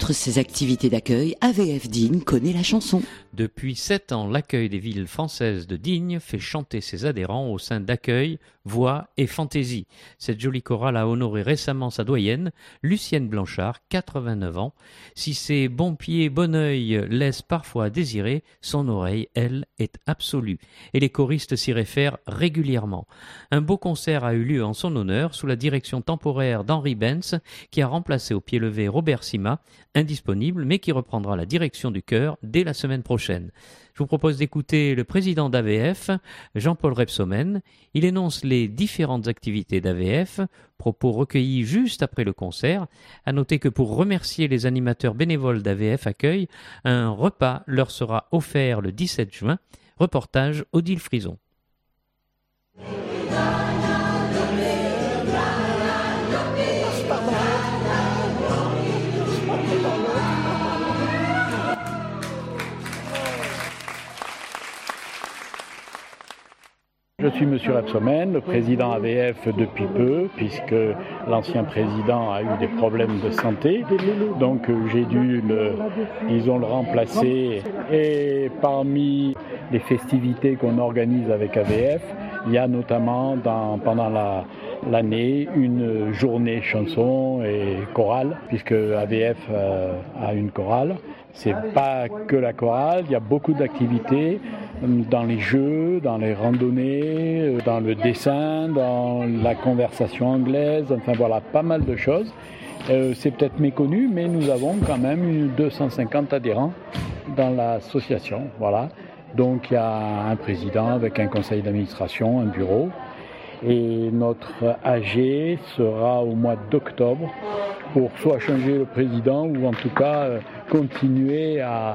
Outre ses activités d'accueil, AVF Digne connaît la chanson. Depuis 7 ans, l'accueil des villes françaises de Digne fait chanter ses adhérents au sein d'accueil, voix et fantaisie. Cette jolie chorale a honoré récemment sa doyenne, Lucienne Blanchard, 89 ans. Si ses bons pieds, bon œil laissent parfois à désirer, son oreille, elle, est absolue. Et les choristes s'y réfèrent régulièrement. Un beau concert a eu lieu en son honneur sous la direction temporaire d'Henri Benz, qui a remplacé au pied levé Robert Sima, indisponible, mais qui reprendra la direction du chœur dès la semaine prochaine. Je vous propose d'écouter le président d'AVF, Jean-Paul Repsomen. Il énonce les différentes activités d'AVF, propos recueillis juste après le concert. À noter que pour remercier les animateurs bénévoles d'AVF Accueil, un repas leur sera offert le 17 juin. Reportage Odile Frison. Je suis Monsieur Repsomen, le président AVF depuis peu, puisque l'ancien président a eu des problèmes de santé. Donc j'ai dû le remplacer. Et parmi les festivités qu'on organise avec AVF, il y a notamment pendant l'année une journée chanson et chorale, puisque AVF a une chorale. C'est pas que la chorale, il y a beaucoup d'activités dans les jeux, dans les randonnées, dans le dessin, dans la conversation anglaise, enfin voilà, pas mal de choses. C'est peut-être méconnu, mais nous avons quand même 250 adhérents dans l'association, voilà. Donc il y a un président avec un conseil d'administration, un bureau. Et notre AG sera au mois d'octobre pour soit changer le président ou en tout cas continuer à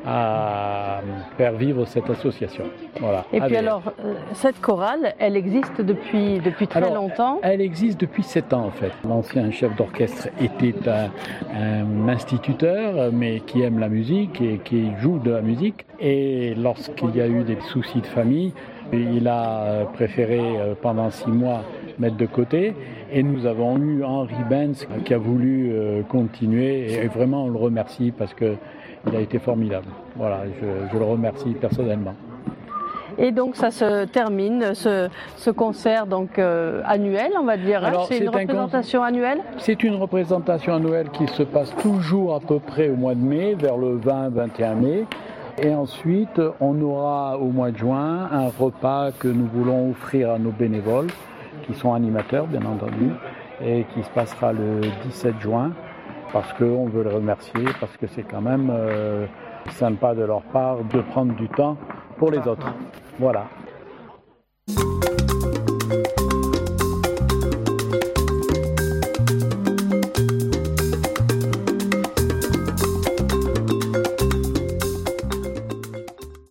faire vivre cette association. Voilà. Et puis alors, cette chorale, elle existe depuis très longtemps. Elle existe depuis 7 ans en fait. L'ancien chef d'orchestre était un instituteur, mais qui aime la musique et qui joue de la musique. Et lorsqu'il y a eu des soucis de famille, il a préféré pendant 6 mois mettre de côté. Et nous avons eu Henri Benz qui a voulu continuer. Et vraiment, on le remercie parce que il a été formidable. Voilà, je le remercie personnellement. Et donc ça se termine, ce concert donc annuel, on va dire. Alors, c'est une représentation annuelle ? C'est une représentation annuelle qui se passe toujours à peu près au mois de mai, vers le 20-21 mai. Et ensuite, on aura au mois de juin un repas que nous voulons offrir à nos bénévoles, qui sont animateurs bien entendu, et qui se passera le 17 juin. Parce qu'on veut le remercier, parce que c'est quand même sympa de leur part de prendre du temps pour les autres. Voilà.